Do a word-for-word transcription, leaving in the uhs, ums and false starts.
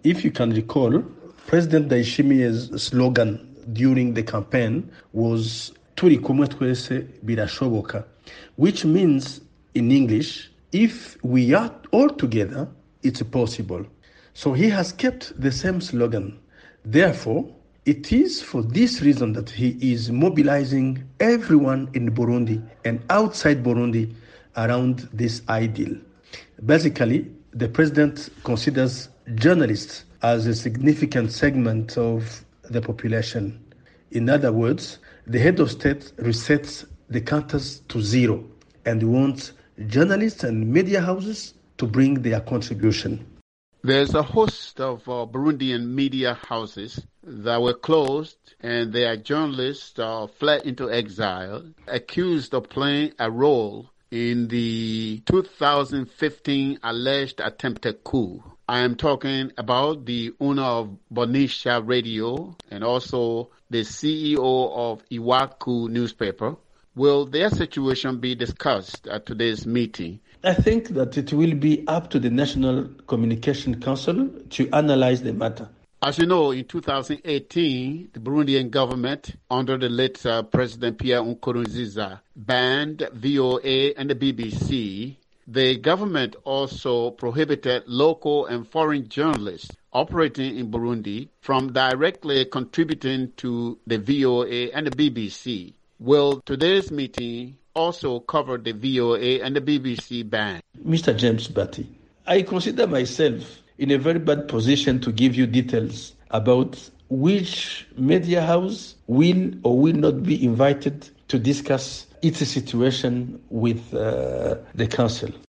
If you can recall, President Ndayishimiye's slogan during the campaign was Turi kumwe twese birashoboka, which means in English, if we are all together, it's possible. So he has kept the same slogan. Therefore, it is for this reason that he is mobilizing everyone in Burundi and outside Burundi around this ideal. Basically, the president considers journalists as a significant segment of the population. In other words, the head of state resets the counters to zero and wants journalists and media houses to bring their contribution. There's a host of uh, Burundian media houses that were closed, and their journalists uh, fled into exile, accused of playing a role in the two thousand fifteen alleged attempted coup. I am talking about the owner of Bonisha Radio and also the C E O of Iwaku newspaper. Will their situation be discussed at today's meeting? I think that it will be up to the National Communication Council to analyze the matter. As you know, in two thousand eighteen, the Burundian government, under the late uh, President Pierre Nkurunziza, banned V O A and the B B C. The government also prohibited local and foreign journalists operating in Burundi from directly contributing to the V O A and the B B C. Will today's meeting also cover the V O A and the B B C ban? Mister James Batty, I consider myself in a very bad position to give you details about which media house will or will not be invited to discuss its situation with uh, the council.